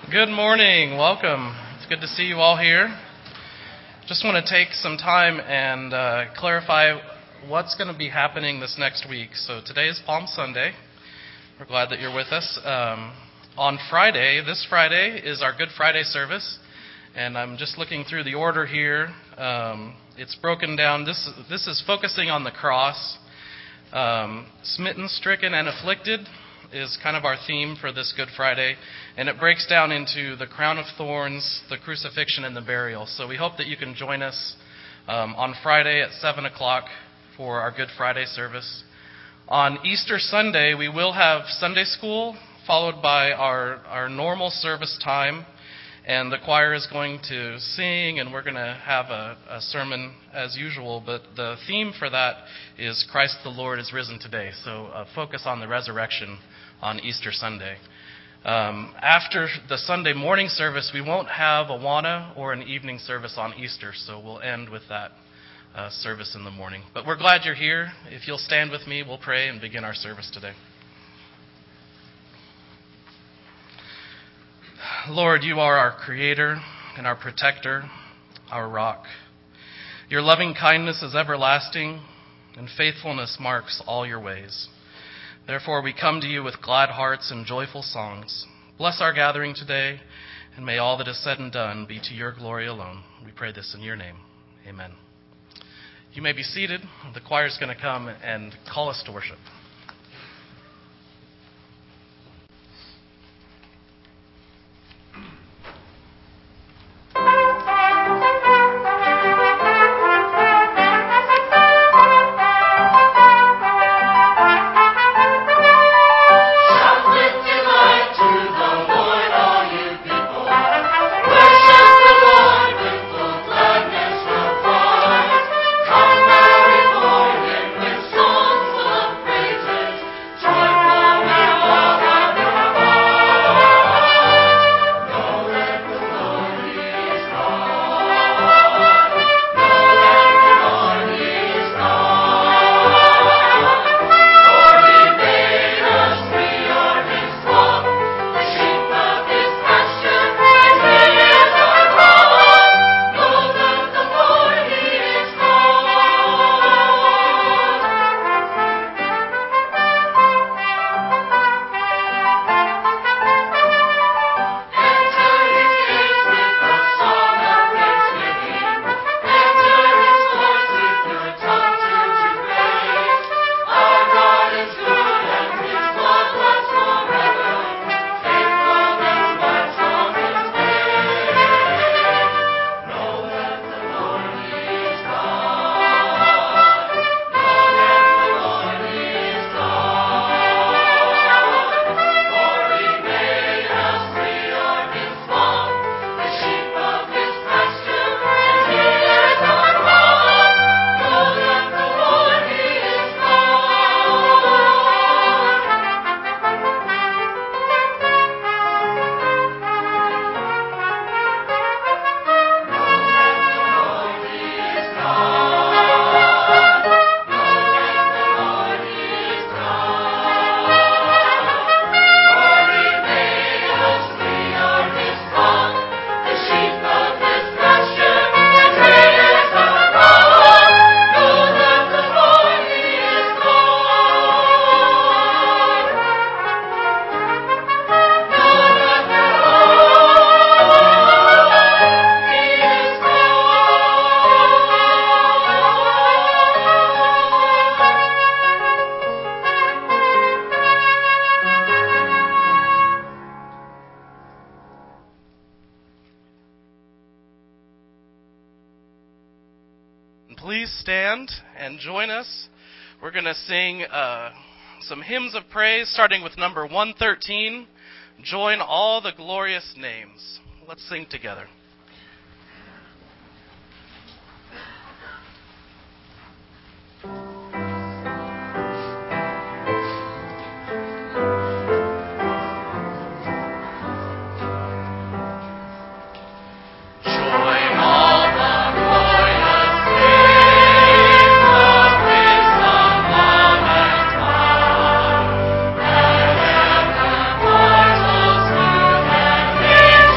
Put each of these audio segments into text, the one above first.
Good morning. Welcome. It's good to see you all here. Just want to take some time and clarify what's going to be happening this next week. So today is Palm Sunday. We're glad that you're with us. On Friday, this Friday, is our Good Friday service. And I'm just looking through the order here. It's broken down. This is focusing on the cross. Smitten, stricken, and afflicted is kind of our theme for this Good Friday. And it breaks down into the crown of thorns, the crucifixion, and the burial. So we hope that you can join us on Friday at 7 o'clock for our Good Friday service. On Easter Sunday, we will have Sunday school, followed by our normal service time. And the choir is going to sing, and we're going to have a sermon as usual. But the theme for that is Christ the Lord is risen today. So focus on the resurrection on Easter Sunday. After the Sunday morning service, we won't have a Awana or an evening service on Easter. So we'll end with that service in the morning. But we're glad you're here. If you'll stand with me, we'll pray and begin our service today. Lord, you are our creator and our protector, our rock. Your loving kindness is everlasting, and faithfulness marks all your ways. Therefore, we come to you with glad hearts and joyful songs. Bless our gathering today, and may all that is said and done be to your glory alone. We pray this in your name. Amen. You may be seated. The choir is going to come and call us to worship. Please stand and join us. We're going to sing some hymns of praise, starting with number 113, Join All the Glorious Names. Let's sing together. Thank you.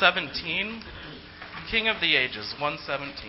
117, King of the Ages, 117.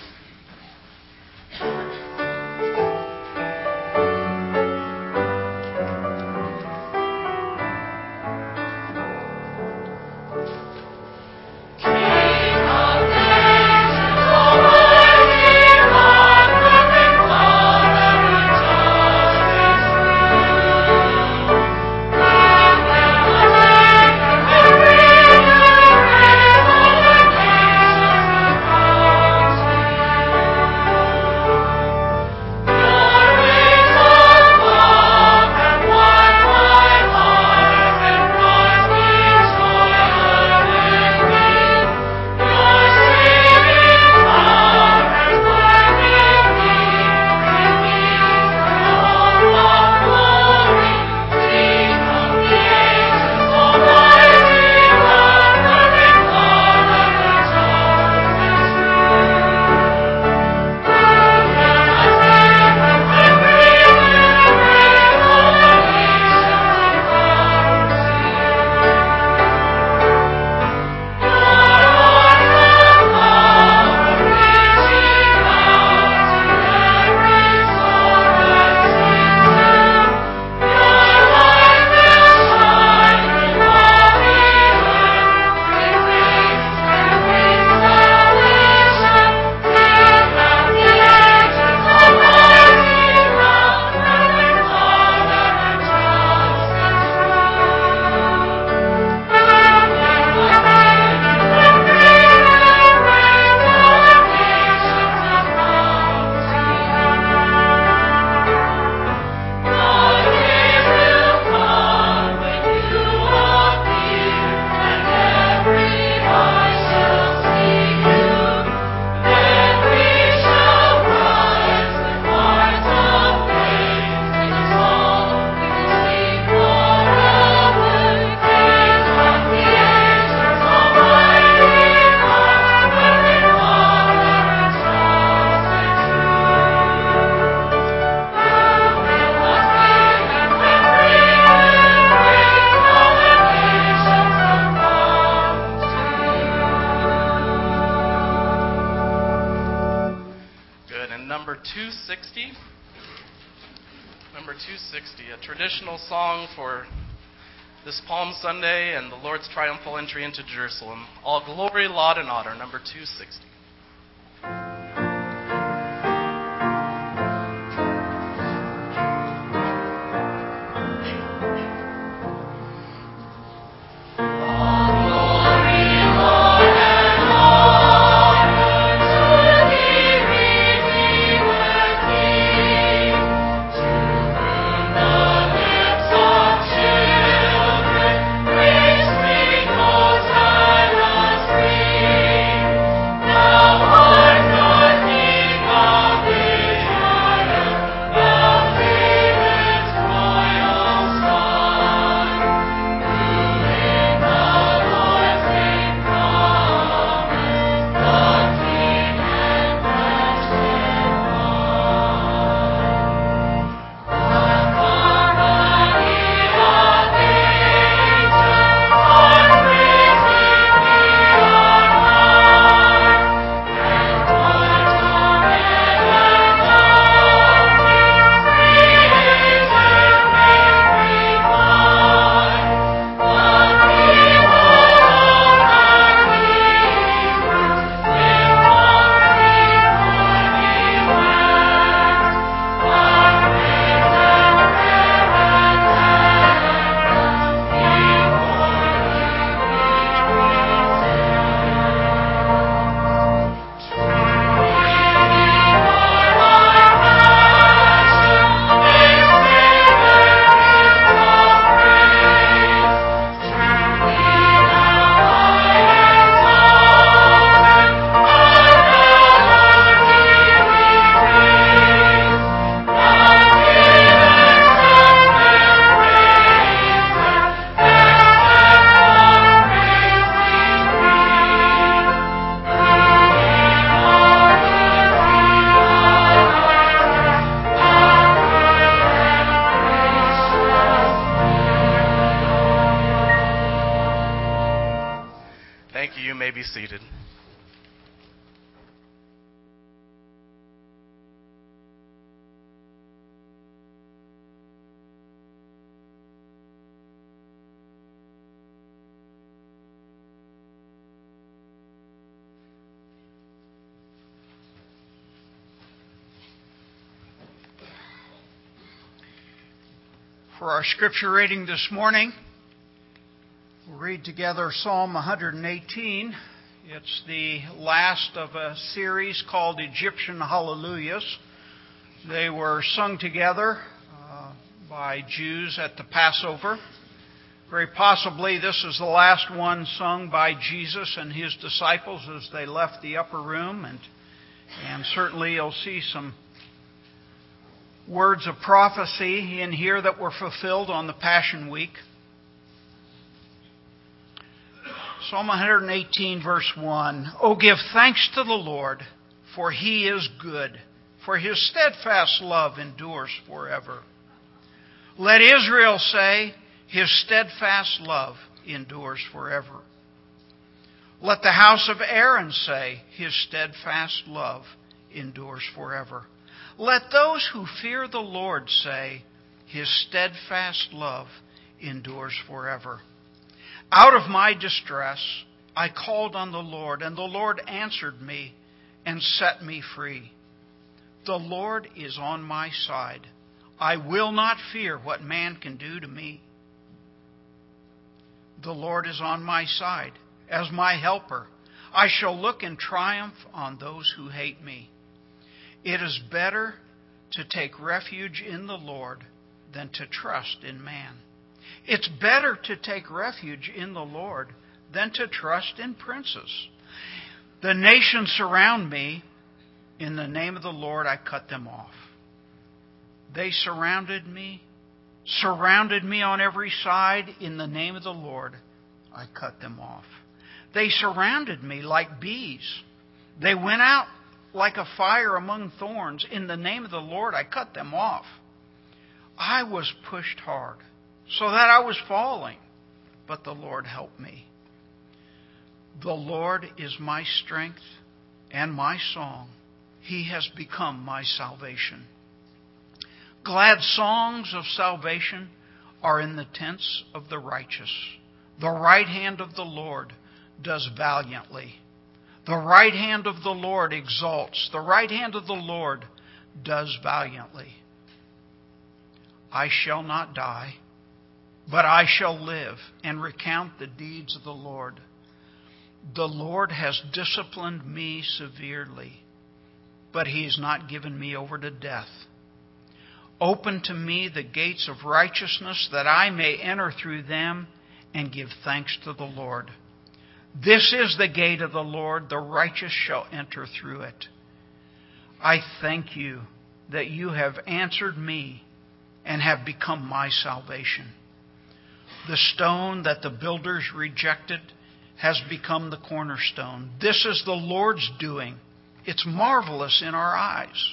Number 260. Number 260, a traditional song for this Palm Sunday and the Lord's triumphal entry into Jerusalem. All glory, laud, and honor. Number 260. Now you may be seated. For our scripture reading this morning, we'll read together Psalm 118. It's the last of a series called Egyptian Hallelujahs. They were sung together by Jews at the Passover. Very possibly this is the last one sung by Jesus and his disciples as they left the upper room. And certainly you'll see some words of prophecy in here that were fulfilled on the Passion Week. Psalm 118, verse 1. Oh, give thanks to the Lord, for he is good, for his steadfast love endures forever. Let Israel say, his steadfast love endures forever. Let the house of Aaron say, his steadfast love endures forever. Let those who fear the Lord say, his steadfast love endures forever. Out of my distress, I called on the Lord, and the Lord answered me and set me free. The Lord is on my side. I will not fear what man can do to me. The Lord is on my side as my helper. I shall look in triumph on those who hate me. It is better to take refuge in the Lord than to trust in man. It's better to take refuge in the Lord than to trust in princes. The nations surround me. In the name of the Lord, I cut them off. They surrounded me on every side. In the name of the Lord, I cut them off. They surrounded me like bees. They went out like a fire among thorns. In the name of the Lord, I cut them off. I was pushed hard so that I was falling, but the Lord helped me. The Lord is my strength and my song. He has become my salvation. Glad songs of salvation are in the tents of the righteous. The right hand of the Lord does valiantly. The right hand of the Lord exalts. The right hand of the Lord does valiantly. I shall not die, but I shall live and recount the deeds of the Lord. The Lord has disciplined me severely, but he has not given me over to death. Open to me the gates of righteousness, that I may enter through them and give thanks to the Lord. This is the gate of the Lord, the righteous shall enter through it. I thank you that you have answered me and have become my salvation. The stone that the builders rejected has become the cornerstone. This is the Lord's doing. It's marvelous in our eyes.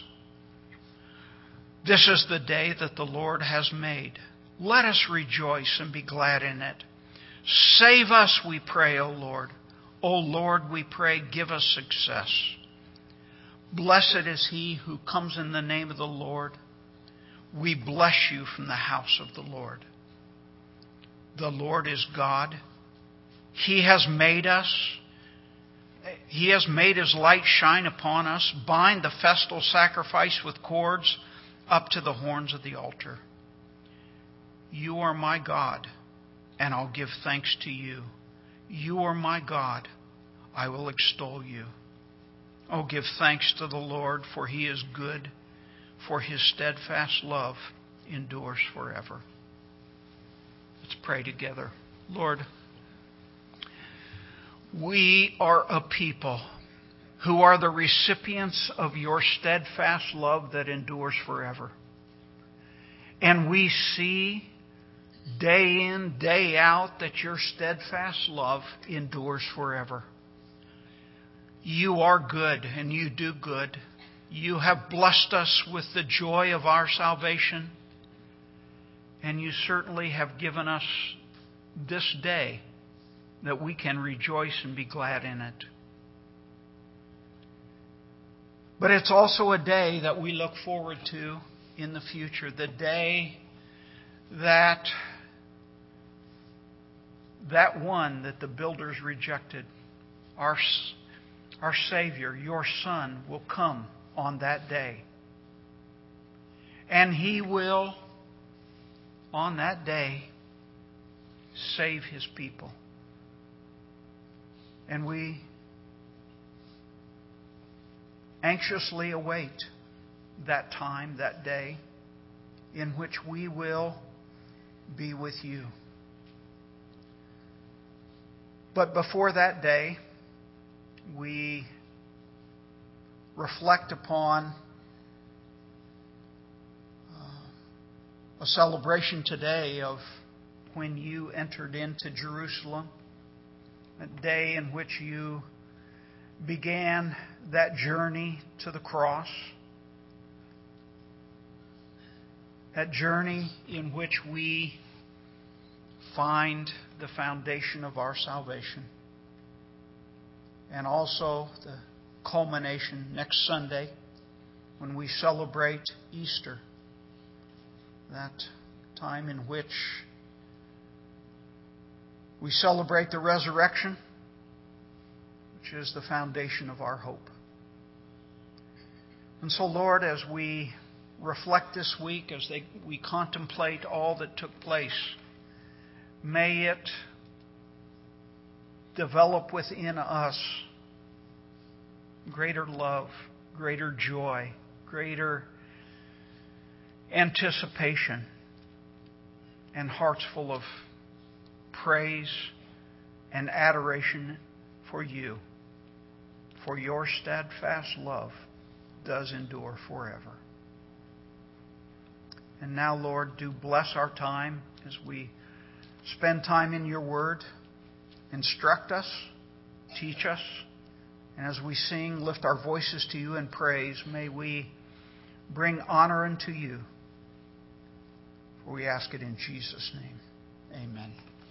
This is the day that the Lord has made. Let us rejoice and be glad in it. Save us, we pray, O Lord. O Lord, we pray, give us success. Blessed is he who comes in the name of the Lord. We bless you from the house of the Lord. The Lord is God. He has made us. He has made his light shine upon us. Bind the festal sacrifice with cords up to the horns of the altar. You are my God, and I'll give thanks to you. You are my God. I will extol you. Oh, give thanks to the Lord, for he is good, for his steadfast love endures forever. Let's pray together. Lord, we are a people who are the recipients of your steadfast love that endures forever. And we see day in, day out, that your steadfast love endures forever. You are good, and you do good. You have blessed us with the joy of our salvation, and you certainly have given us this day that we can rejoice and be glad in it. But it's also a day that we look forward to in the future, the day that one that the builders rejected, our Savior, your Son, will come on that day. And He will, on that day, save His people. And we anxiously await that time, that day, in which we will be with you. But before that day, we reflect upon a celebration today of when you entered into Jerusalem, a day in which you began that journey to the cross, that journey in which we find the foundation of our salvation, and also the culmination next Sunday when we celebrate Easter, that time in which we celebrate the resurrection, which is the foundation of our hope. And so, Lord, as we reflect this week, as we contemplate all that took place, may it develop within us greater love, greater joy, greater anticipation, and hearts full of praise and adoration for you. For your steadfast love does endure forever. And now, Lord, do bless our time as we spend time in your word. Instruct us, teach us, and as we sing, lift our voices to you in praise. May we bring honor unto you. For we ask it in Jesus' name. Amen.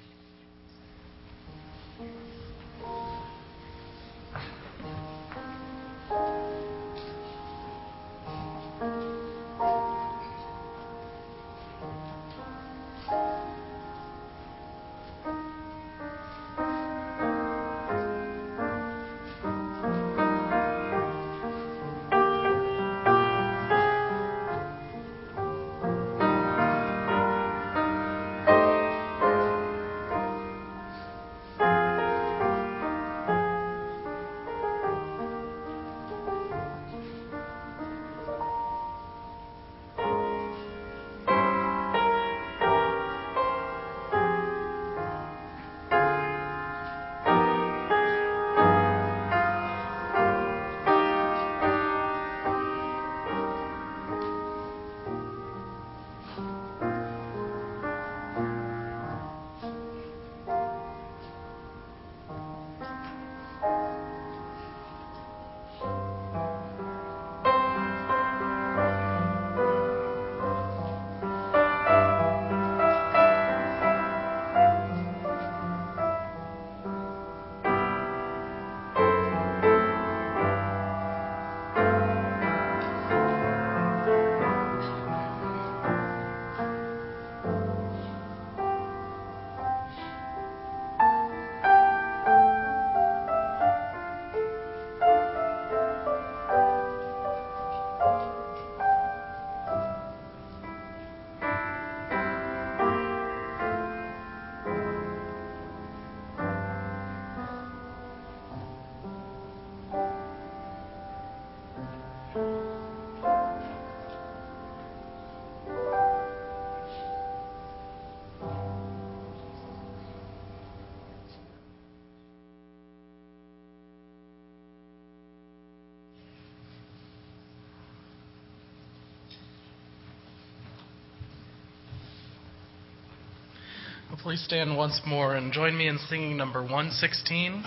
Please stand once more and join me in singing number 116.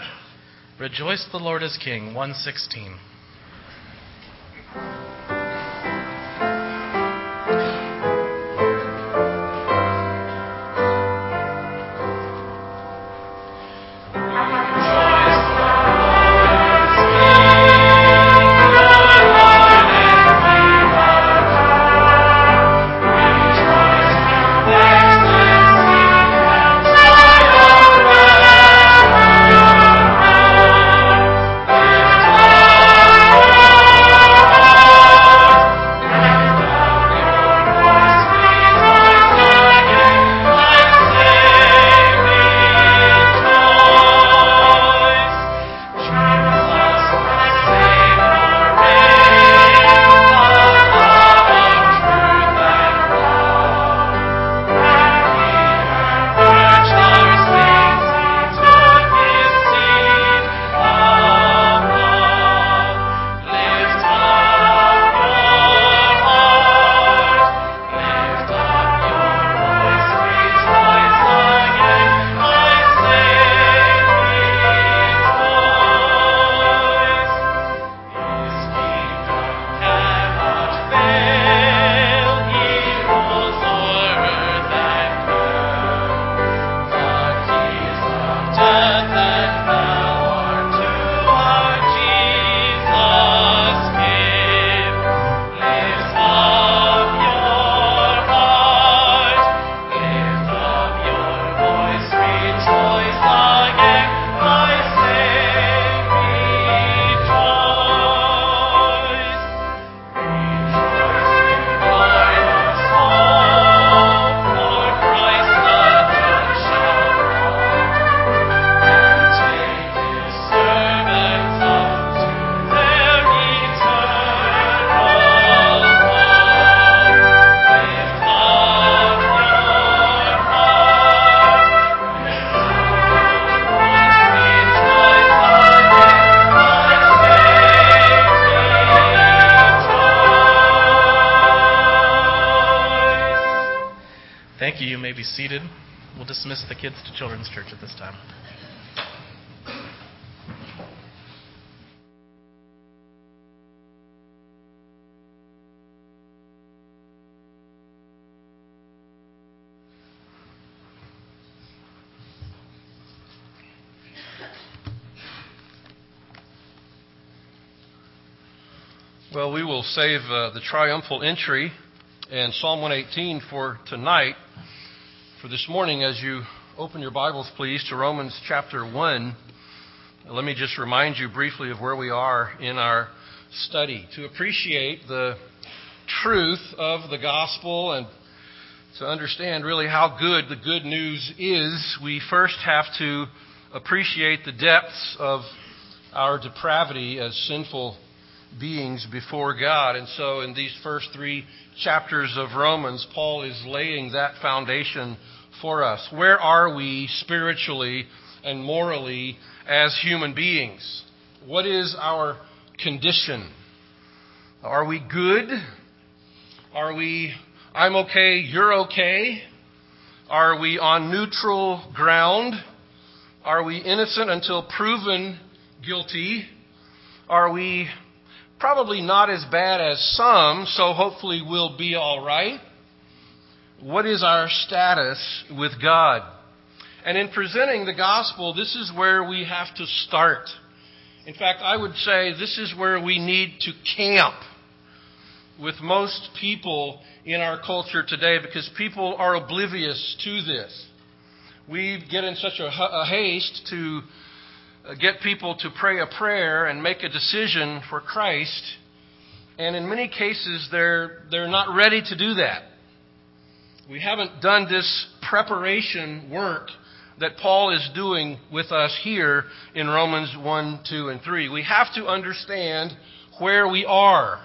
Rejoice, the Lord is King, 116. be seated. We'll dismiss the kids to Children's Church at this time. Well, we will save the triumphal entry and Psalm 118 for tonight. For this morning, as you open your Bibles, please, to Romans chapter 1, let me just remind you briefly of where we are in our study. To appreciate the truth of the gospel and to understand really how good the good news is, we first have to appreciate the depths of our depravity as sinful beings before God. And so in these first 3 chapters of Romans, Paul is laying that foundation for us. Where are we spiritually and morally as human beings? What is our condition? Are we good? Are we, I'm okay, you're okay? Are we on neutral ground? Are we innocent until proven guilty? Are we probably not as bad as some, so hopefully we'll be all right? What is our status with God? And in presenting the gospel, this is where we have to start. In fact, I would say this is where we need to camp with most people in our culture today, because people are oblivious to this. We get in such a haste to get people to pray a prayer and make a decision for Christ. And in many cases, they're not ready to do that. We haven't done this preparation work that Paul is doing with us here in Romans 1, 2, and 3. We have to understand where we are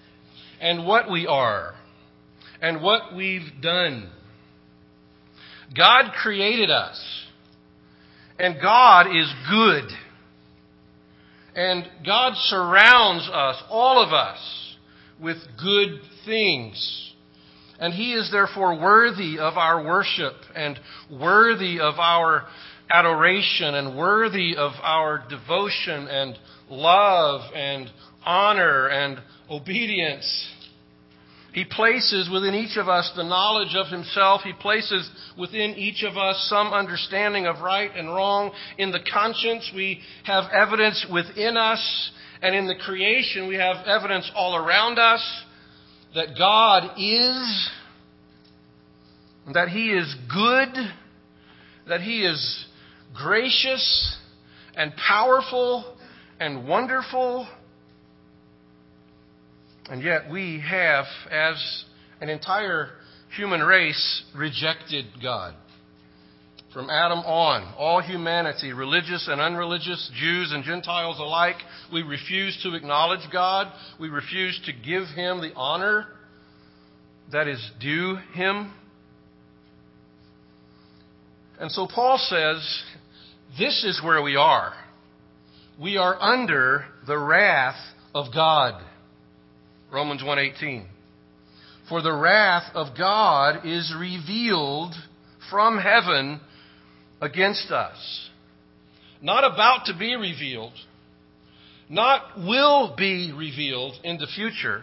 and what we are and what we've done. God created us. And God is good. And God surrounds us, all of us, with good things. And He is therefore worthy of our worship and worthy of our adoration and worthy of our devotion and love and honor and obedience. He places within each of us the knowledge of Himself. He places within each of us some understanding of right and wrong. In the conscience, we have evidence within us. And in the creation, we have evidence all around us that God is, that He is good, that He is gracious and powerful and wonderful. And yet we have, as an entire human race, rejected God. From Adam on, all humanity, religious and unreligious, Jews and Gentiles alike, we refuse to acknowledge God. We refuse to give Him the honor that is due Him. And so Paul says, this is where we are. We are under the wrath of God. Romans 1:18. For the wrath of God is revealed from heaven against us. Not about to be revealed. Not will be revealed in the future.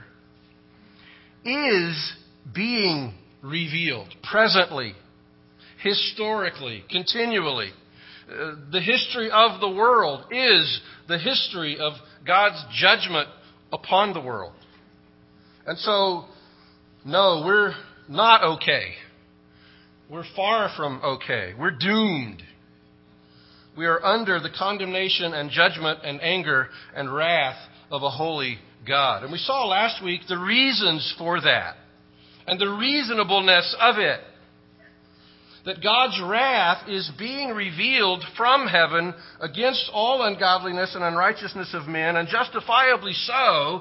Is being revealed presently, historically, continually. The history of the world is the history of God's judgment upon the world. And so, no, we're not okay. We're far from okay. We're doomed. We are under the condemnation and judgment and anger and wrath of a holy God. And we saw last week the reasons for that and the reasonableness of it. That God's wrath is being revealed from heaven against all ungodliness and unrighteousness of men, and justifiably so,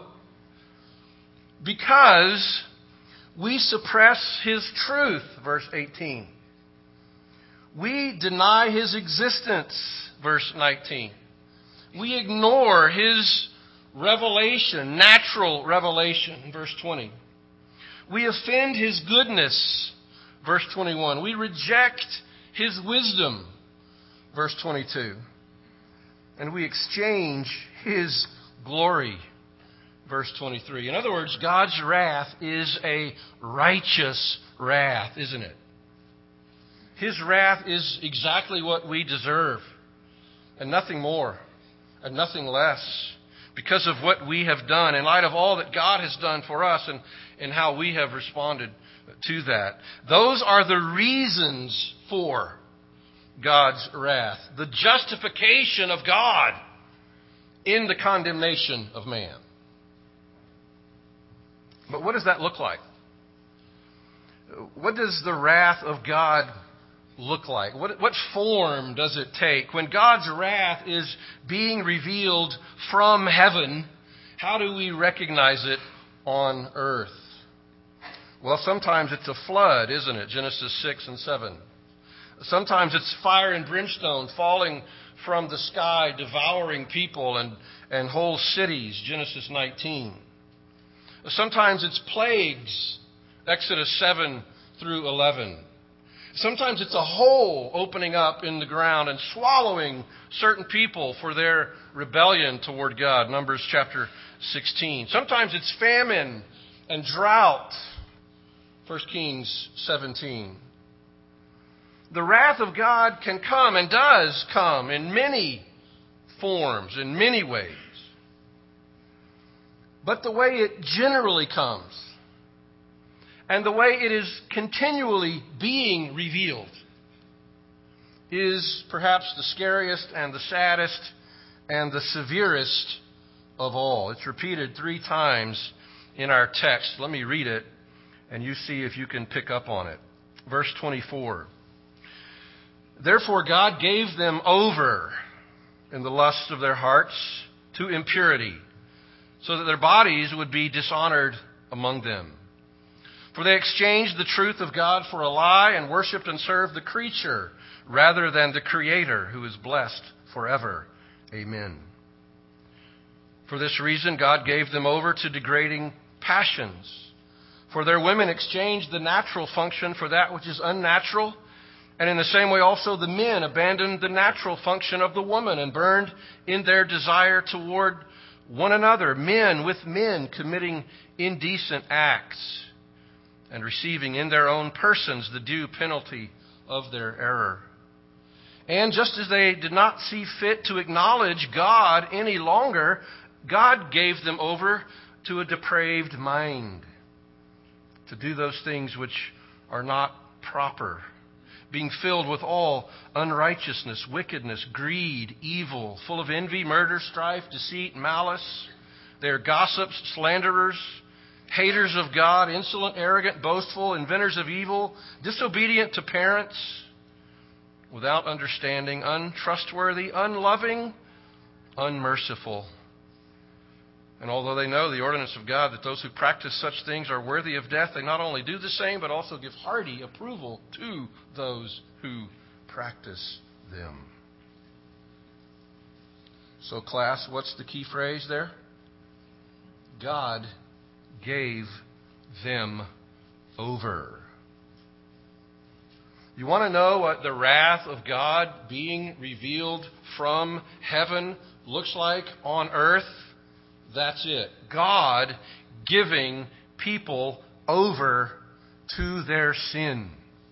because we suppress His truth, verse 18. We deny His existence, verse 19. We ignore His revelation, natural revelation, verse 20. We offend His goodness, Verse 21. We reject His wisdom. Verse 22. And we exchange His glory. Verse 23. In other words, God's wrath is a righteous wrath, isn't it? His wrath is exactly what we deserve, and nothing more, and nothing less, because of what we have done, in light of all that God has done for us and how we have responded to that. Those are the reasons for God's wrath, the justification of God in the condemnation of man. But what does that look like? What does the wrath of God look like? What form does it take? When God's wrath is being revealed from heaven, how do we recognize it on earth? Well, sometimes it's a flood, isn't it? Genesis 6 and 7. Sometimes it's fire and brimstone falling from the sky, devouring people and whole cities, Genesis 19. Sometimes it's plagues, Exodus 7 through 11. Sometimes it's a hole opening up in the ground and swallowing certain people for their rebellion toward God, Numbers chapter 16. Sometimes it's famine and drought, 1 Kings 17. The wrath of God can come and does come in many forms, in many ways. But the way it generally comes, and the way it is continually being revealed, is perhaps the scariest and the saddest and the severest of all. It's repeated 3 times in our text. Let me read it, and you see if you can pick up on it. Verse 24. Therefore God gave them over in the lust of their hearts to impurity, so that their bodies would be dishonored among them. For they exchanged the truth of God for a lie and worshipped and served the creature rather than the Creator, who is blessed forever. Amen. For this reason, God gave them over to degrading passions. For their women exchanged the natural function for that which is unnatural. And in the same way also the men abandoned the natural function of the woman and burned in their desire toward one another, men with men committing indecent acts and receiving in their own persons the due penalty of their error. And just as they did not see fit to acknowledge God any longer, God gave them over to a depraved mind to do those things which are not proper, being filled with all unrighteousness, wickedness, greed, evil, full of envy, murder, strife, deceit, malice. They are gossips, slanderers, haters of God, insolent, arrogant, boastful, inventors of evil, disobedient to parents, without understanding, untrustworthy, unloving, unmerciful. And although they know the ordinance of God, that those who practice such things are worthy of death, they not only do the same, but also give hearty approval to those who practice them. So, class, what's the key phrase there? God gave them over. You want to know what the wrath of God being revealed from heaven looks like on earth? That's it. God giving people over to their sin.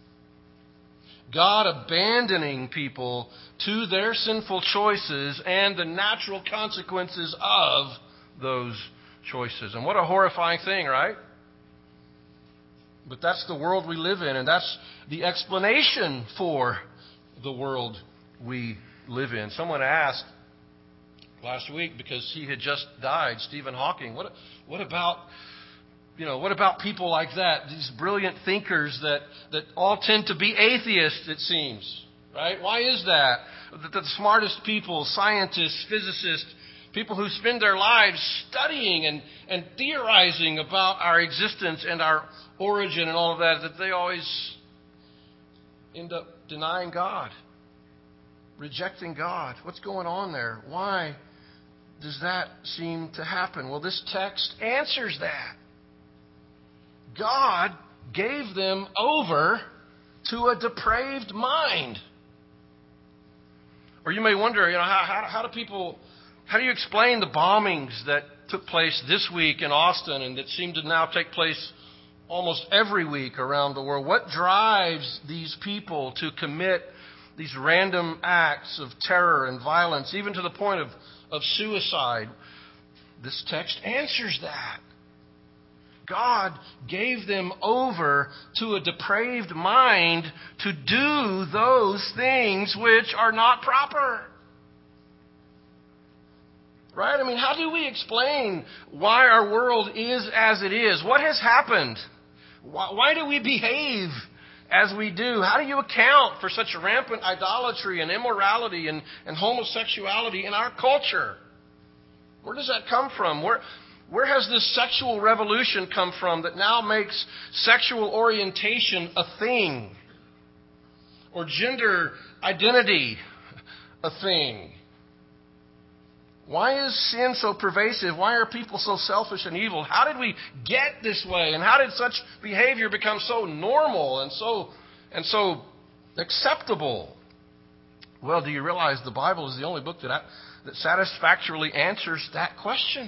God abandoning people to their sinful choices and the natural consequences of those choices. And what a horrifying thing, right? But that's the world we live in, and that's the explanation for the world we live in. Someone asked last week, because he had just died, Stephen Hawking, what about people like that, these brilliant thinkers that all tend to be atheists, it seems, right? Why is that? The smartest people, scientists, physicists, people who spend their lives studying and theorizing about our existence and our origin and all of that they always end up denying God, rejecting God. What's going on there? Why does that seem to happen? Well, this text answers that. God gave them over to a depraved mind. Or you may wonder, how do you explain the bombings that took place this week in Austin and that seem to now take place almost every week around the world? What drives these people to commit these random acts of terror and violence, even to the point of suicide? This text answers that. God gave them over to a depraved mind to do those things which are not proper. Right? I mean, how do we explain why our world is as it is? What has happened? Why do we behave as we do? How do you account for such rampant idolatry and immorality and homosexuality in our culture? Where does that come from? Where has this sexual revolution come from that now makes sexual orientation a thing? Or gender identity a thing? Why is sin so pervasive? Why are people so selfish and evil? How did we get this way? And how did such behavior become so normal and so acceptable? Well, do you realize the Bible is the only book that satisfactorily answers that question?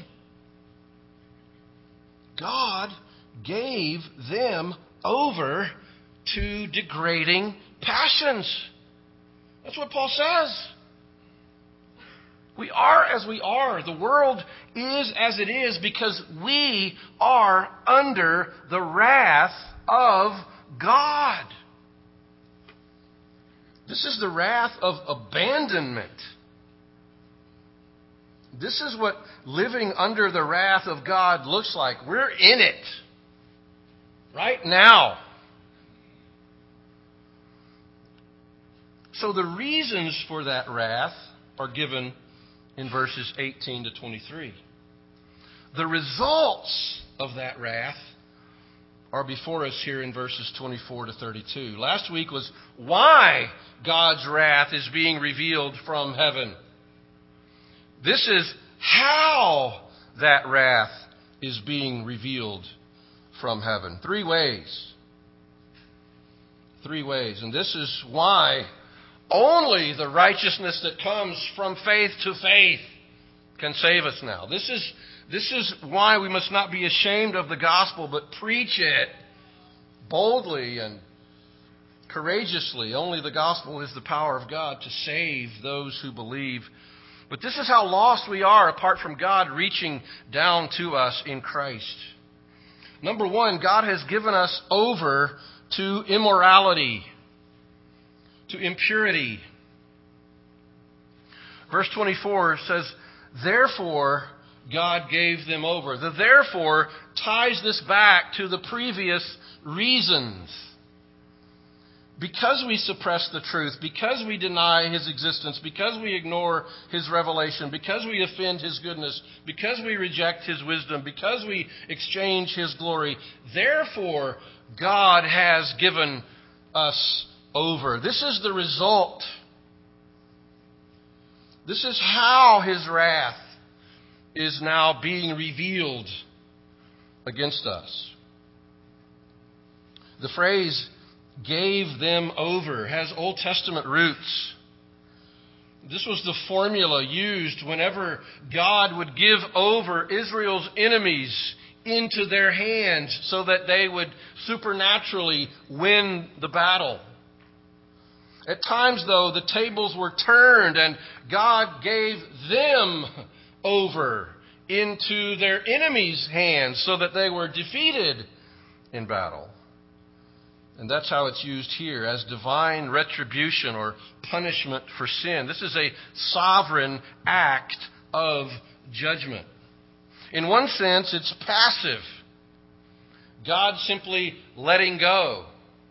God gave them over to degrading passions. That's what Paul says. We are as we are. The world is as it is because we are under the wrath of God. This is the wrath of abandonment. This is what living under the wrath of God looks like. We're in it right now. So the reasons for that wrath are given in verses 18 to 23. The results of that wrath are before us here in verses 24 to 32. Last week was why God's wrath is being revealed from heaven. This is how that wrath is being revealed from heaven. Three ways. And this is why only the righteousness that comes from faith to faith can save us now. This is why we must not be ashamed of the gospel, but preach it boldly and courageously. Only the gospel is the power of God to save those who believe. But this is how lost we are apart from God reaching down to us in Christ. Number one, God has given us over to immorality, to impurity. Verse 24 says, therefore God gave them over. The therefore ties this back to the previous reasons. Because we suppress the truth, because we deny His existence, because we ignore His revelation, because we offend His goodness, because we reject His wisdom, because we exchange His glory, therefore God has given us over. This is the result. This is how His wrath is now being revealed against us. The phrase gave them over has Old Testament roots. This was the formula used whenever God would give over Israel's enemies into their hands so that they would supernaturally win the battle. At times, though, the tables were turned and God gave them over into their enemies' hands so that they were defeated in battle. And that's how it's used here, as divine retribution or punishment for sin. This is a sovereign act of judgment. In one sense, it's passive. God simply letting go.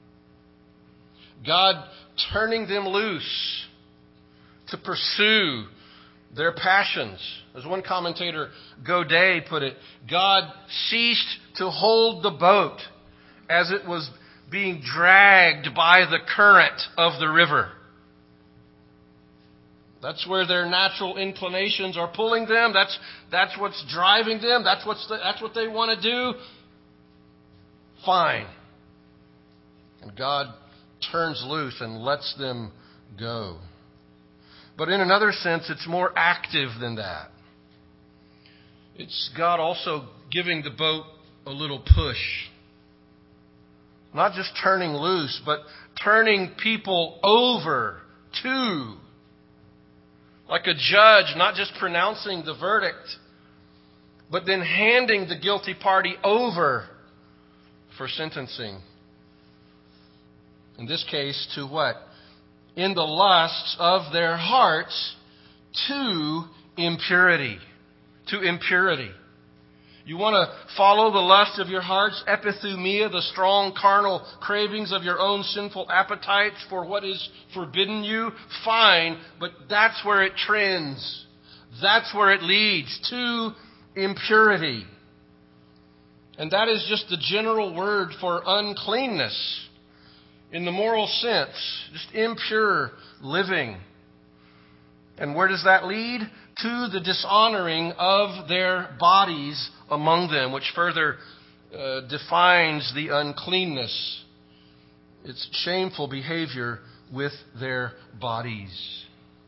God turning them loose to pursue their passions. As one commentator, Godet, put it, God ceased to hold the boat as it was being dragged by the current of the river. That's where their natural inclinations are pulling them. That's what's driving them. That's what they want to do. Fine. And God turns loose and lets them go. But in another sense, it's more active than that. It's God also giving the boat a little push. Not just turning loose, but turning people over to. Like a judge, not just pronouncing the verdict, but then handing the guilty party over for sentencing. In this case, to what? In the lusts of their hearts, to impurity. To impurity. You want to follow the lust of your hearts, epithumia, the strong carnal cravings of your own sinful appetites for what is forbidden you? Fine, but that's where it trends. That's where it leads, to impurity. And that is just the general word for uncleanness in the moral sense, just impure living. And where does that lead? To the dishonoring of their bodies among them, which further defines the uncleanness. It's shameful behavior with their bodies.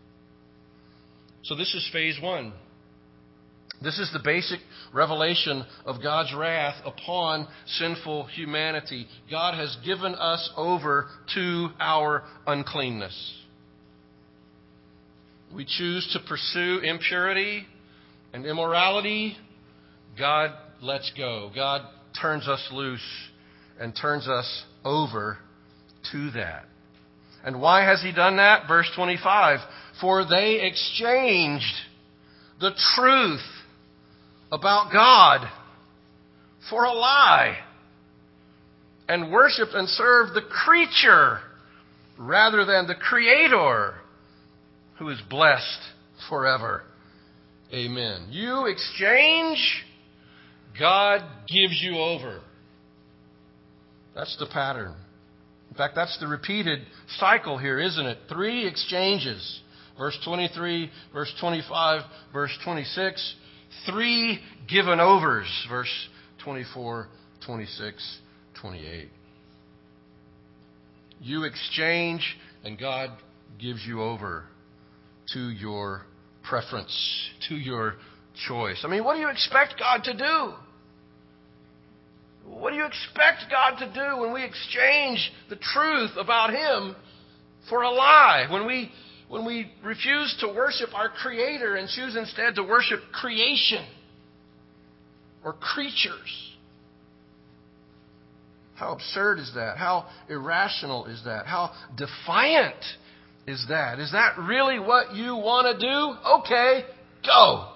So this is phase one. This is the basic revelation of God's wrath upon sinful humanity. God has given us over to our uncleanness. We choose to pursue impurity and immorality. God lets go. God turns us loose and turns us over to that. And why has He done that? Verse 25. For they exchanged the truth about God for a lie, and worshiped and served the creature rather than the Creator, who is blessed forever. Amen. You exchange, God gives you over. That's the pattern. In fact, that's the repeated cycle here, isn't it? 3 exchanges. Verse 23, verse 25, verse 26. 3 given overs, verse 24, 26, 28. You exchange, and God gives you over to your preference, to your choice. I mean, what do you expect God to do? What do you expect God to do when we exchange the truth about Him for a lie? When we refuse to worship our Creator and choose instead to worship creation or creatures. How absurd is that? How irrational is that? How defiant is that? Is that really what you want to do? Okay, go.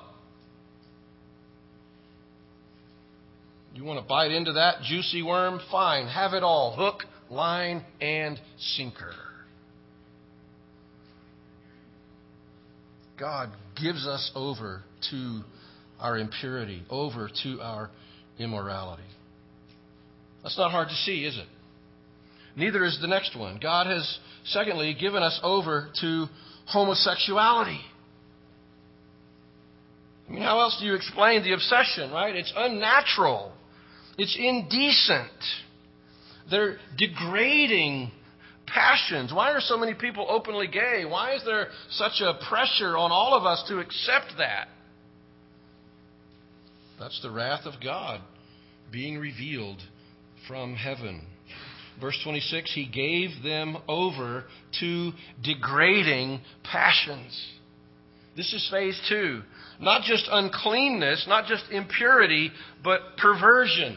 You want to bite into that juicy worm? Fine, have it all. Hook, line, and sinker. God gives us over to our impurity, over to our immorality. That's not hard to see, is it? Neither is the next one. God has, secondly, given us over to homosexuality. I mean, how else do you explain the obsession, right? It's unnatural. It's indecent. They're degrading passions. Why are so many people openly gay? Why is there such a pressure on all of us to accept that? That's the wrath of God being revealed from heaven. Verse 26, He gave them over to degrading passions. This is phase 2. Not just uncleanness, not just impurity, but perversion.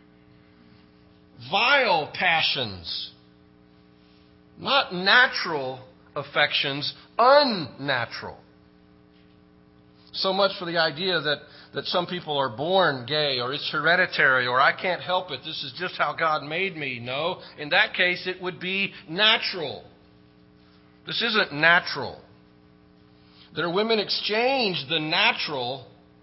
Vile passions. Not natural affections, unnatural. So much for the idea that some people are born gay, or it's hereditary, or I can't help it, this is just how God made me. No, in that case it would be natural. This isn't natural. Their women exchange the natural,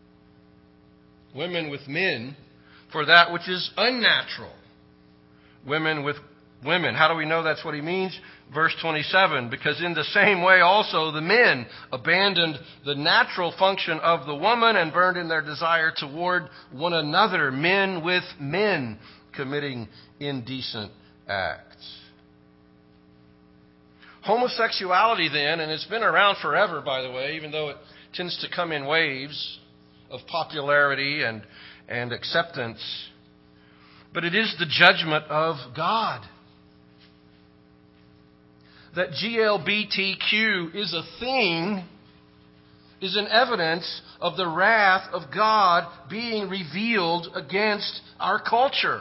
women with men, for that which is unnatural. Women with women. How do we know that's what he means? Verse 27, because in the same way also the men abandoned the natural function of the woman and burned in their desire toward one another, men with men committing indecent acts. Homosexuality then, and it's been around forever, by the way, even though it tends to come in waves of popularity and acceptance, but it is the judgment of God. That GLBTQ is a thing is an evidence of the wrath of God being revealed against our culture.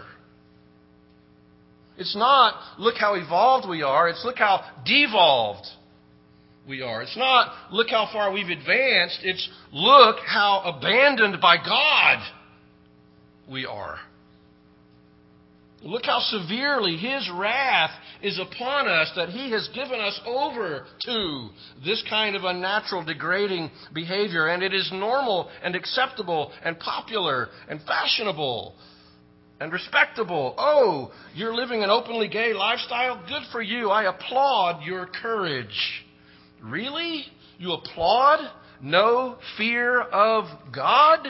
It's not, look how evolved we are. It's look how devolved we are. It's not, look how far we've advanced. It's, look how abandoned by God we are. Look how severely His wrath is upon us, that He has given us over to this kind of unnatural, degrading behavior. And it is normal and acceptable and popular and fashionable and respectable. Oh, you're living an openly gay lifestyle? Good for you. I applaud your courage. Really? You applaud? No fear of God?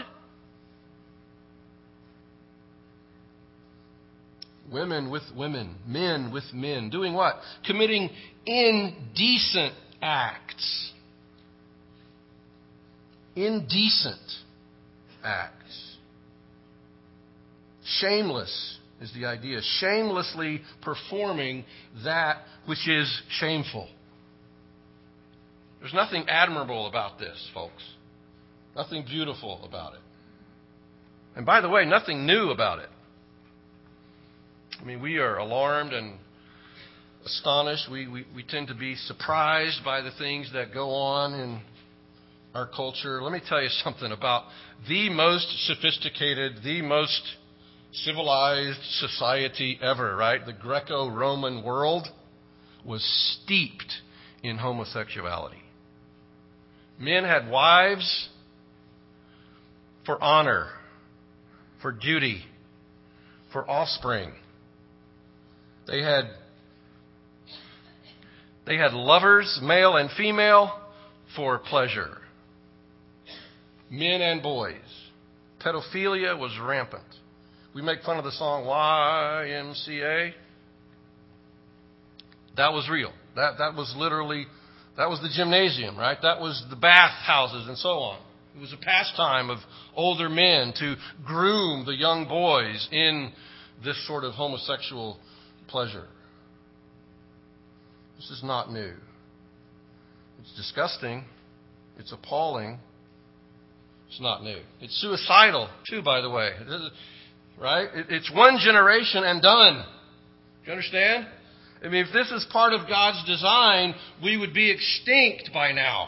Women with women, men with men. Doing what? Committing indecent acts. Indecent acts. Shameless is the idea. Shamelessly performing that which is shameful. There's nothing admirable about this, folks. Nothing beautiful about it. And by the way, nothing new about it. I mean, we are alarmed and astonished. We tend to be surprised by the things that go on in our culture. Let me tell you something about the most sophisticated, the most civilized society ever, right? The Greco-Roman world was steeped in homosexuality. Men had wives for honor, for duty, for offspring. They had lovers, male and female, for pleasure. Men and boys. Pedophilia was rampant. We make fun of the song YMCA. That was real. That was literally, that was the gymnasium, right? That was the bath houses and so on. It was a pastime of older men to groom the young boys in this sort of homosexual pleasure. This is not new. It's disgusting. It's appalling. It's not new. It's suicidal, too, by the way. Right? It's one generation and done. Do you understand? I mean, if this is part of God's design, we would be extinct by now.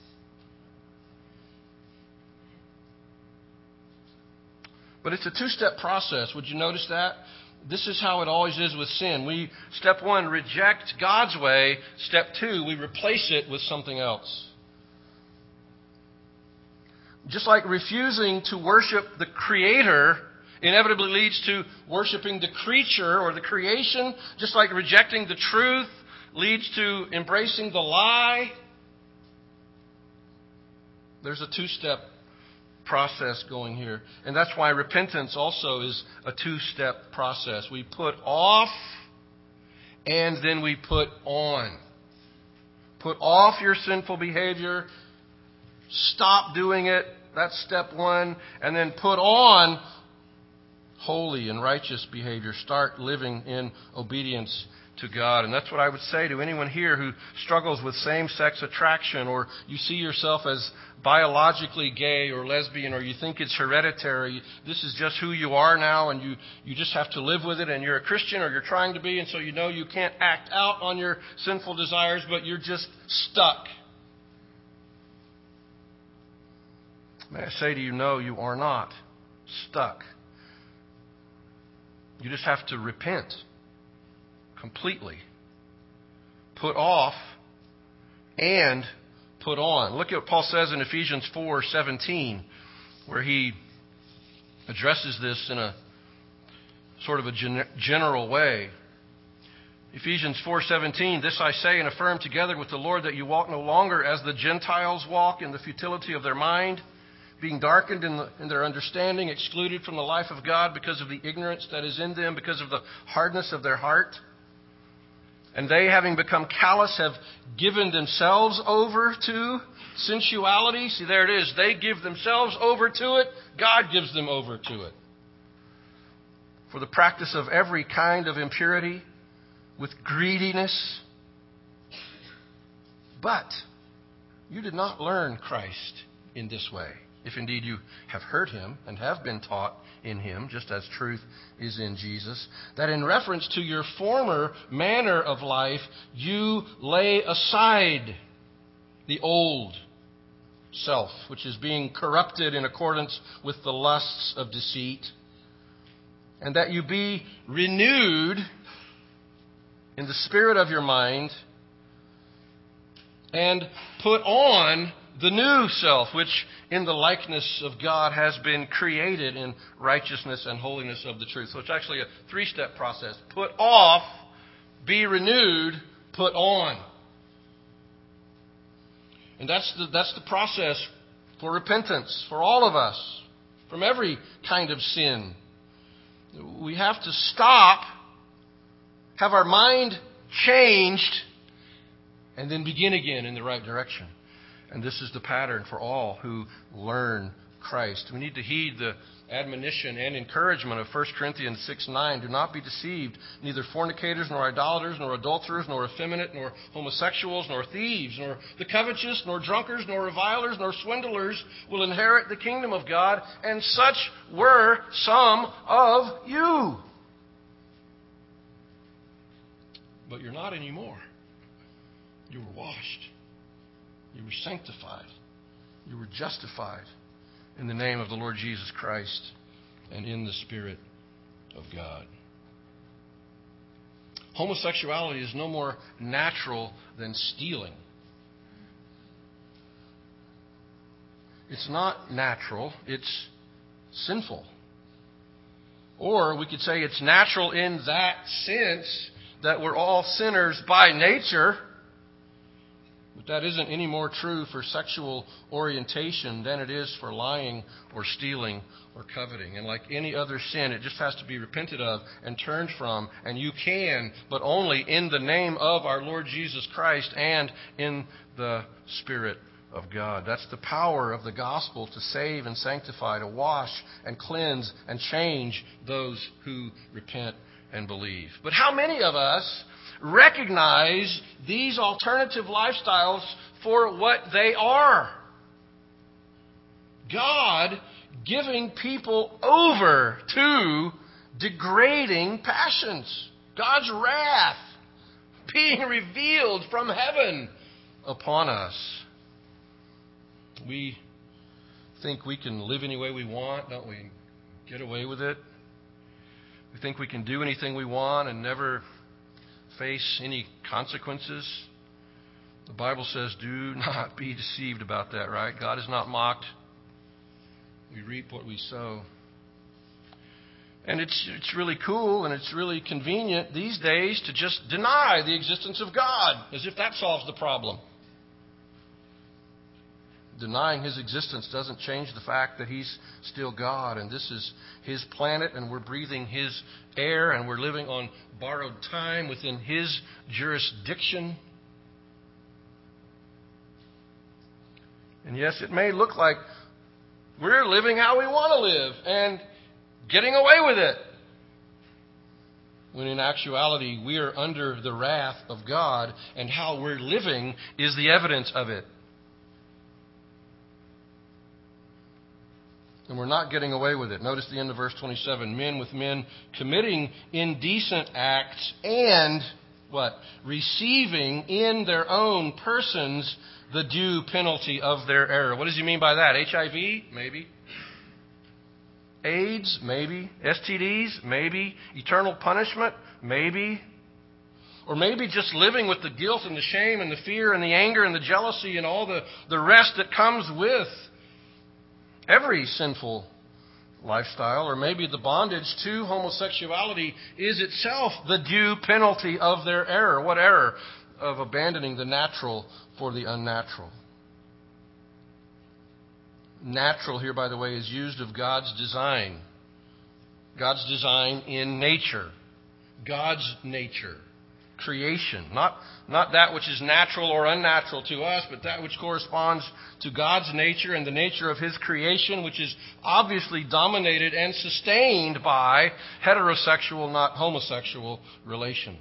But it's a two-step process. Would you notice that? This is how it always is with sin. Step one, reject God's way. Step two, we replace it with something else. Just like refusing to worship the Creator inevitably leads to worshiping the creature or the creation, just like rejecting the truth leads to embracing the lie. There's a two-step process going here. And that's why repentance also is a two-step process. We put off and then we put on. Put off your sinful behavior. Stop doing it. That's step one. And then put on holy and righteous behavior. Start living in obedience to God. And that's what I would say to anyone here who struggles with same-sex attraction, or you see yourself as biologically gay or lesbian, or you think it's hereditary. This is just who you are now, and you just have to live with it, and you're a Christian, or you're trying to be, and so you know you can't act out on your sinful desires, but you're just stuck. May I say to you, no, you are not stuck. You just have to repent completely. Put off and put on. Look at what Paul says in Ephesians 4:17, where he addresses this in a sort of a general way. Ephesians 4:17, this I say and affirm together with the Lord, that you walk no longer as the Gentiles walk, in the futility of their mind, being darkened in their understanding, excluded from the life of God because of the ignorance that is in them, because of the hardness of their heart. And they, having become callous, have given themselves over to sensuality. See, there it is. They give themselves over to it. God gives them over to it. For the practice of every kind of impurity with greediness. But you did not learn Christ in this way, if indeed you have heard him and have been taught in him, just as truth is in Jesus, that in reference to your former manner of life, you lay aside the old self, which is being corrupted in accordance with the lusts of deceit, and that you be renewed in the spirit of your mind, and put on the new self, which in the likeness of God has been created in righteousness and holiness of the truth. So it's actually a three-step process. Put off, be renewed, put on. And that's the process for repentance for all of us, from every kind of sin. We have to stop, have our mind changed, and then begin again in the right direction. And this is the pattern for all who learn Christ. We need to heed the admonition and encouragement of 1 Corinthians 6:9. Do not be deceived. Neither fornicators, nor idolaters, nor adulterers, nor effeminate, nor homosexuals, nor thieves, nor the covetous, nor drunkards, nor revilers, nor swindlers will inherit the kingdom of God. And such were some of you. But you're not anymore. You were washed. You were sanctified. You were justified in the name of the Lord Jesus Christ and in the Spirit of God. Homosexuality is no more natural than stealing. It's not natural, it's sinful. Or we could say it's natural in that sense that we're all sinners by nature. But that isn't any more true for sexual orientation than it is for lying or stealing or coveting. And like any other sin, it just has to be repented of and turned from. And you can, but only in the name of our Lord Jesus Christ and in the Spirit of God. That's the power of the gospel to save and sanctify, to wash and cleanse and change those who repent and believe. But how many of us recognize these alternative lifestyles for what they are? God giving people over to degrading passions. God's wrath being revealed from heaven upon us. We think we can live any way we want, don't we? Get away with it. We think we can do anything we want and never face any consequences. The Bible says, do not be deceived about that, right? God is not mocked. We reap what we sow. And it's really cool and it's really convenient these days to just deny the existence of God, as if that solves the problem. Denying His existence doesn't change the fact that He's still God, and this is His planet, and we're breathing His air, and we're living on borrowed time within His jurisdiction. And yes, it may look like we're living how we want to live and getting away with it, when in actuality we are under the wrath of God, and how we're living is the evidence of it. And we're not getting away with it. Notice the end of verse 27. Men with men committing indecent acts and what? Receiving in their own persons the due penalty of their error. What does he mean by that? HIV? Maybe. AIDS? Maybe. STDs? Maybe. Eternal punishment? Maybe. Or maybe just living with the guilt and the shame and the fear and the anger and the jealousy and all the rest that comes with every sinful lifestyle. Or maybe the bondage to homosexuality is itself the due penalty of their error. What error? Of abandoning the natural for the unnatural. Natural here, by the way, is used of God's design. God's design in nature. God's nature. creation. Not that which is natural or unnatural to us, but that which corresponds to God's nature and the nature of His creation, which is obviously dominated and sustained by heterosexual, not homosexual relations.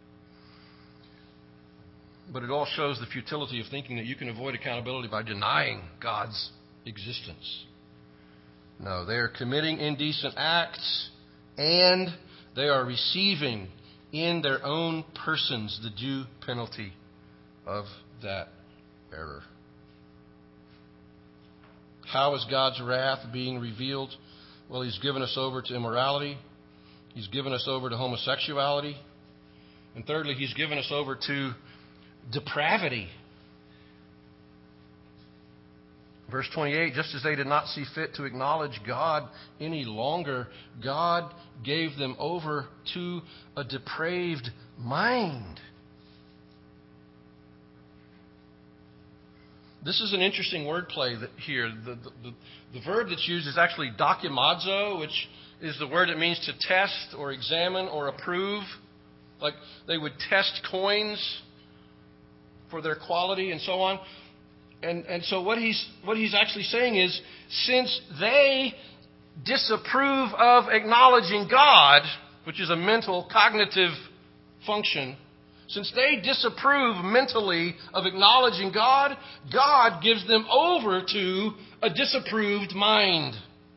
But it all shows the futility of thinking that you can avoid accountability by denying God's existence. No, they are committing indecent acts, and they are receiving in their own persons the due penalty of that error. How is God's wrath being revealed? Well, He's given us over to immorality. He's given us over to homosexuality. And thirdly, He's given us over to depravity. Verse 28, just as they did not see fit to acknowledge God any longer, God gave them over to a depraved mind. This is an interesting wordplay here. The verb that's used is actually dokimazo, which is the word that means to test or examine or approve. Like they would test coins for their quality and so on. And so what he's actually saying is, since they disapprove of acknowledging God, which is a mental, cognitive function, since they disapprove mentally of acknowledging God, God gives them over to a disapproved mind.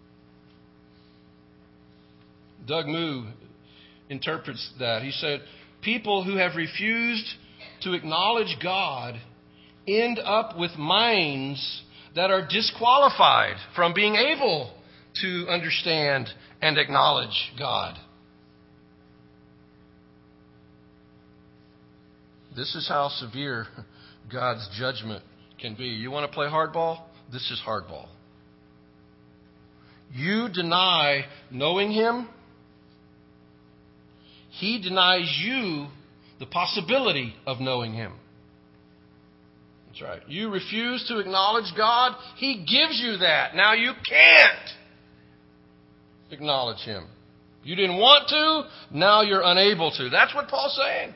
Doug Moo interprets that. He said, people who have refused to acknowledge God end up with minds that are disqualified from being able to understand and acknowledge God. This is how severe God's judgment can be. You want to play hardball? This is hardball. You deny knowing Him, He denies you the possibility of knowing Him. That's right. You refuse to acknowledge God, He gives you that. Now you can't acknowledge Him. You didn't want to, now you're unable to. That's what Paul's saying.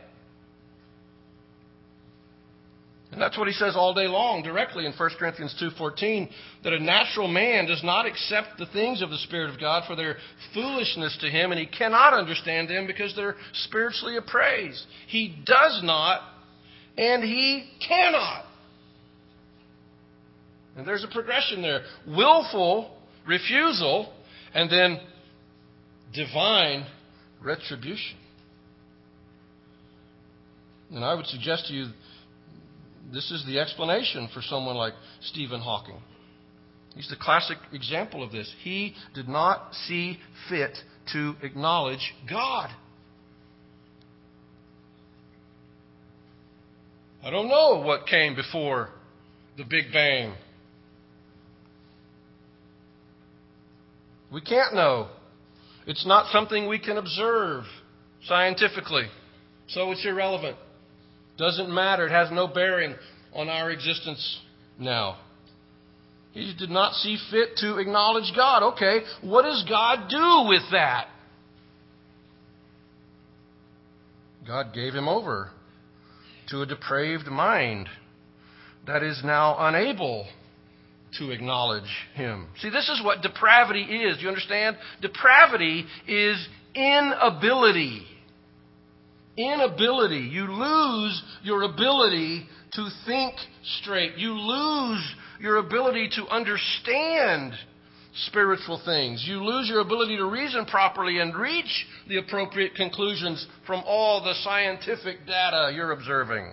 And that's what he says all day long directly in 1 Corinthians 2:14, that a natural man does not accept the things of the Spirit of God for their foolishness to him, and he cannot understand them because they're spiritually appraised. He does not, and he cannot. And there's a progression there. Willful refusal, and then divine retribution. And I would suggest to you, this is the explanation for someone like Stephen Hawking. He's the classic example of this. He did not see fit to acknowledge God. I don't know what came before the Big Bang. We can't know. It's not something we can observe scientifically. So it's irrelevant. Doesn't matter. It has no bearing on our existence now. He did not see fit to acknowledge God. Okay, what does God do with that? God gave him over to a depraved mind that is now unable to acknowledge Him. See, this is what depravity is. Do you understand? Depravity is inability. Inability. You lose your ability to think straight. You lose your ability to understand spiritual things. You lose your ability to reason properly and reach the appropriate conclusions from all the scientific data you're observing.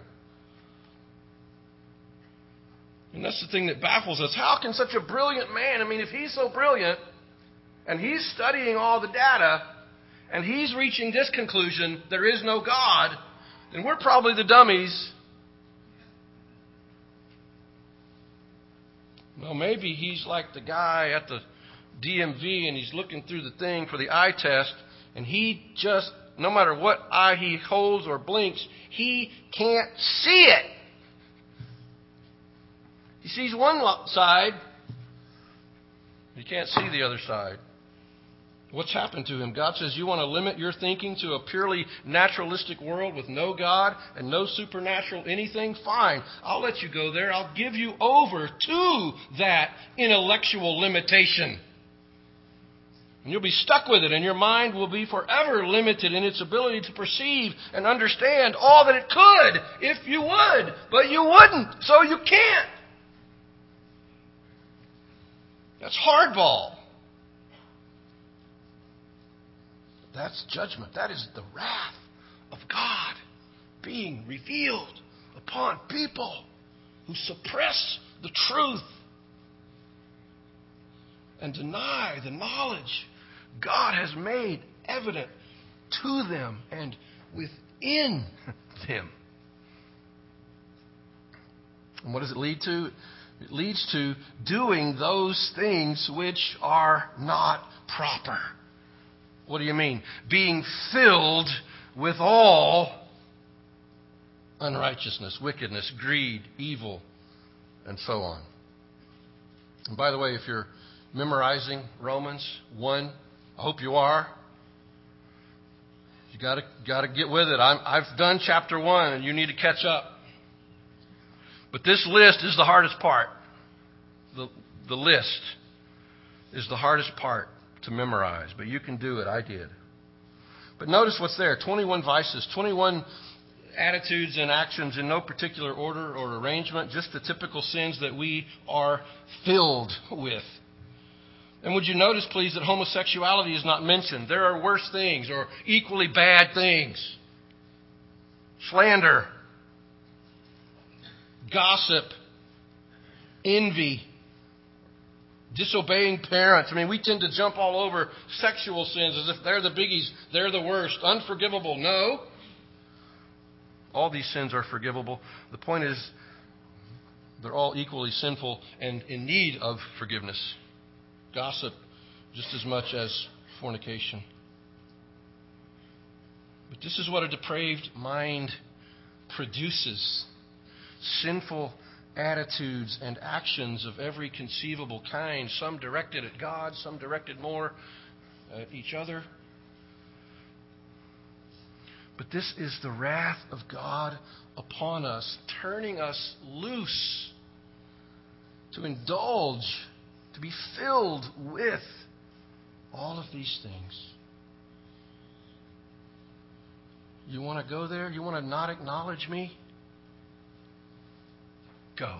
And that's the thing that baffles us. How can such a brilliant man, if he's so brilliant, and he's studying all the data, and he's reaching this conclusion, there is no God, then we're probably the dummies. Well, maybe he's like the guy at the DMV, and he's looking through the thing for the eye test, and he just, no matter what eye he holds or blinks, he can't see it. He sees one side, he can't see the other side. What's happened to him? God says, you want to limit your thinking to a purely naturalistic world with no God and no supernatural anything? Fine. I'll let you go there. I'll give you over to that intellectual limitation. And you'll be stuck with it, and your mind will be forever limited in its ability to perceive and understand all that it could if you would. But you wouldn't, so you can't. That's hardball. That's judgment. That is the wrath of God being revealed upon people who suppress the truth and deny the knowledge God has made evident to them and within them. And what does it lead to? It leads to doing those things which are not proper. What do you mean? Being filled with all unrighteousness, wickedness, greed, evil, and so on. And by the way, if you're memorizing Romans 1, I hope you are. You got to get with it. I've done chapter 1, and you need to catch up. But this list is the hardest part. The list is the hardest part to memorize, but you can do it. I did. But notice what's there. 21 vices, 21 attitudes and actions in no particular order or arrangement, just the typical sins that we are filled with. And would you notice, please, that homosexuality is not mentioned? There are worse things or equally bad things. Slander, gossip, envy, disobeying parents. I mean, we tend to jump all over sexual sins as if they're the biggies, they're the worst. Unforgivable. No. All these sins are forgivable. The point is, they're all equally sinful and in need of forgiveness. Gossip, just as much as fornication. But this is what a depraved mind produces. Sinful attitudes and actions of every conceivable kind, some directed at God, some directed more at each other. But this is the wrath of God upon us, turning us loose to indulge, to be filled with all of these things. You want to go there? You want to not acknowledge me? Go.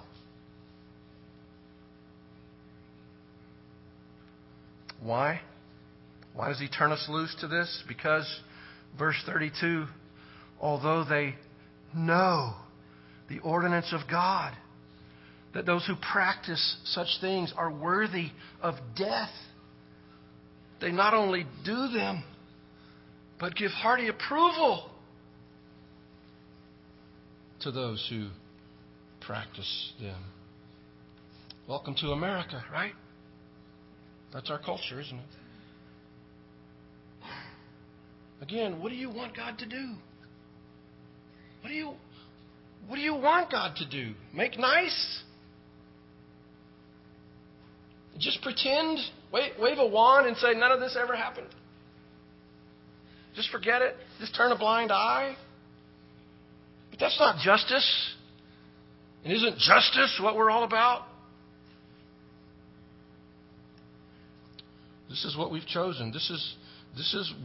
Why? Why does he turn us loose to this? Because, verse 32, although they know the ordinance of God, that those who practice such things are worthy of death, they not only do them, but give hearty approval to those who practice them. Welcome to America, right? That's our culture, isn't it? Again, what do you want God to do? What do you want God to do? Make nice? Just pretend? Wave a wand and say none of this ever happened? Just forget it? Just turn a blind eye? But that's not justice. And isn't justice what we're all about? This is what we've chosen. This is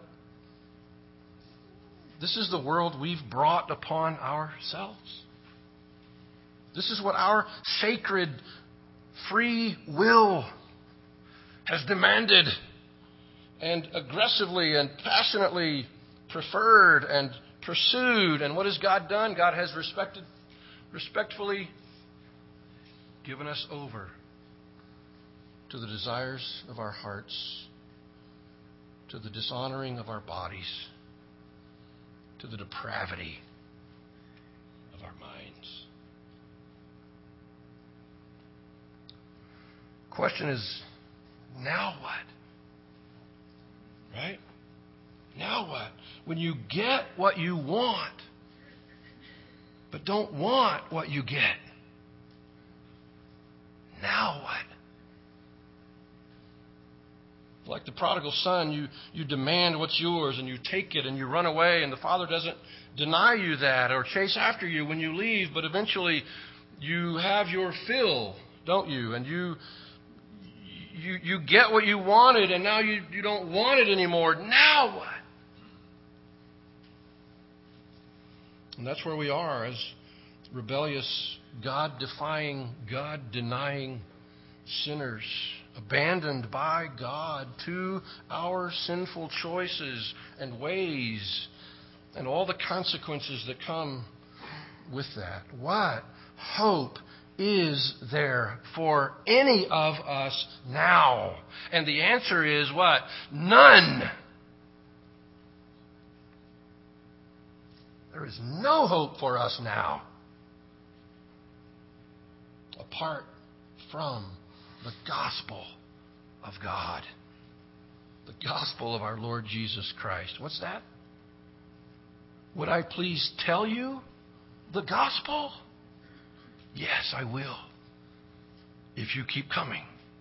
the world we've brought upon ourselves. This is what our sacred free will has demanded and aggressively and passionately preferred and pursued. And what has God done? God has respectfully given us over to the desires of our hearts, to the dishonoring of our bodies, to the depravity of our minds. Question is, now what? Right? Now what? When you get what you want, but don't want what you get, now what? Like the prodigal son, you demand what's yours and you take it and you run away, and the Father doesn't deny you that or chase after you when you leave, but eventually you have your fill, don't you? And you get what you wanted, and now you don't want it anymore. Now what? And that's where we are as rebellious, God-defying, God-denying sinners, abandoned by God to our sinful choices and ways and all the consequences that come with that. What hope is there for any of us now? And the answer is what? None. There is no hope for us now apart from the gospel of God. The gospel of our Lord Jesus Christ. What's that? Would I please tell you the gospel? Yes, I will. If you keep coming.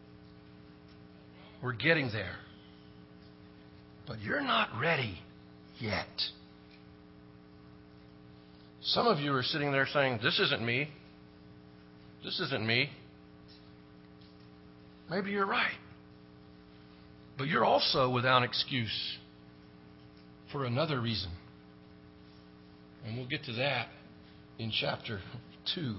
We're getting there. But you're not ready yet. Some of you are sitting there saying, this isn't me. This isn't me. Maybe you're right. But you're also without excuse for another reason. And we'll get to that in chapter 2.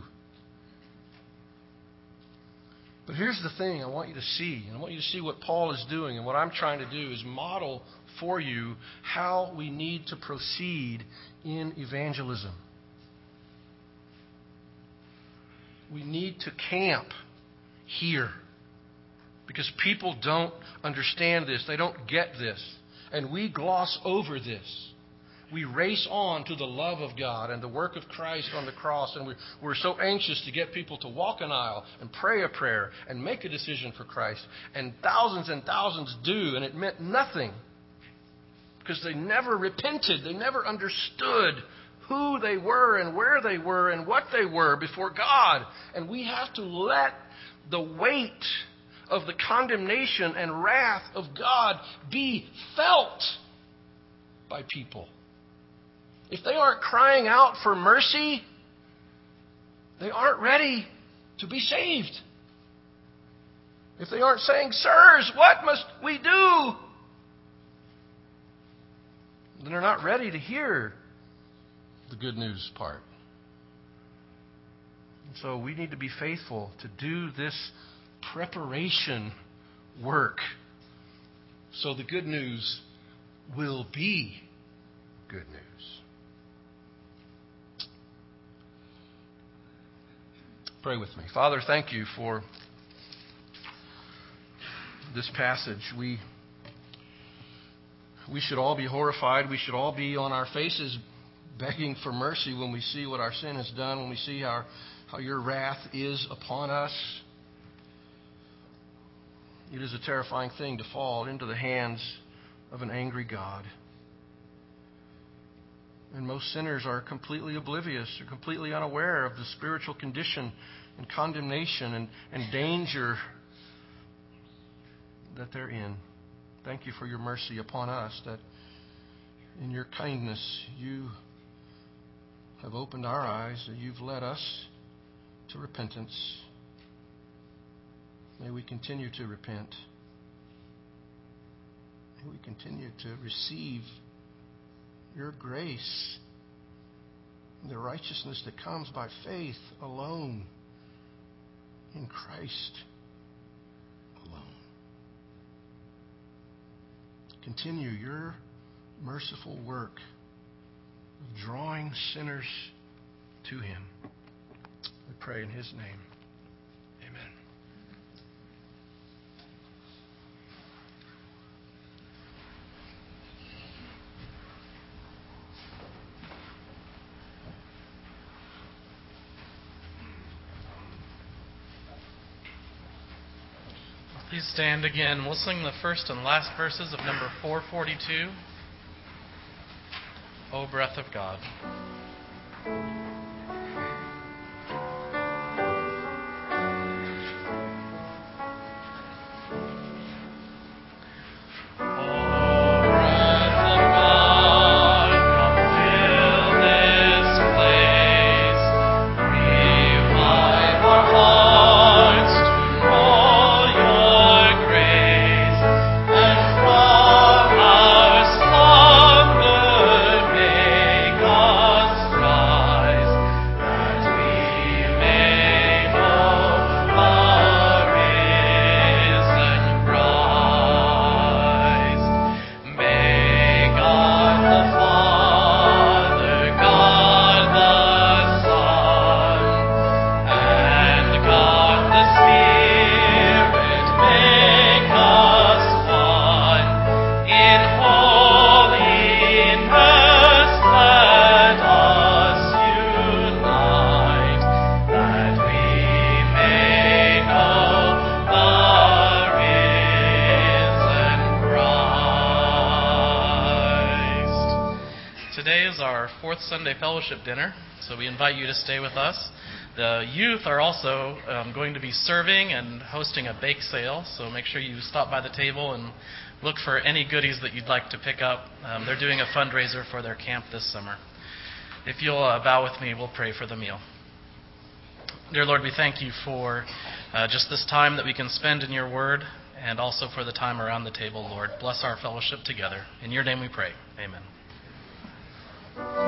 But here's the thing I want you to see. I want you to see what Paul is doing. And what I'm trying to do is model for you how we need to proceed in evangelism. We need to camp here. Because people don't understand this. They don't get this. And we gloss over this. We race on to the love of God and the work of Christ on the cross. And we're so anxious to get people to walk an aisle and pray a prayer and make a decision for Christ. And thousands do. And it meant nothing. Because they never repented. They never understood who they were and where they were and what they were before God. And we have to let the weight of the condemnation and wrath of God be felt by people. If they aren't crying out for mercy, they aren't ready to be saved. If they aren't saying, sirs, what must we do? Then they're not ready to hear the good news part. And so we need to be faithful to do this preparation work so the good news will be good news. Pray with me. Father, thank you for this passage. We should all be horrified. We should all be on our faces begging for mercy when we see what our sin has done, when we see how your wrath is upon us. It is a terrifying thing to fall into the hands of an angry God. And most sinners are completely oblivious, or completely unaware of the spiritual condition and condemnation and danger that they're in. Thank you for your mercy upon us, that in your kindness you have opened our eyes, that you've led us to repentance. May we continue to repent. May we continue to receive your grace, the righteousness that comes by faith alone, in Christ alone. Continue your merciful work of drawing sinners to Him. We pray in His name. Amen. Please stand again. We'll sing the first and last verses of number 442. O breath of God. today is our fourth Sunday fellowship dinner, so we invite you to stay with us. The youth are also going to be serving and hosting a bake sale, so make sure you stop by the table and look for any goodies that you'd like to pick up. They're doing a fundraiser for their camp this summer. If you'll bow with me, we'll pray for the meal. Dear Lord, we thank you for just this time that we can spend in your word, and also for the time around the table, Lord. Bless our fellowship together. In your name we pray. Amen.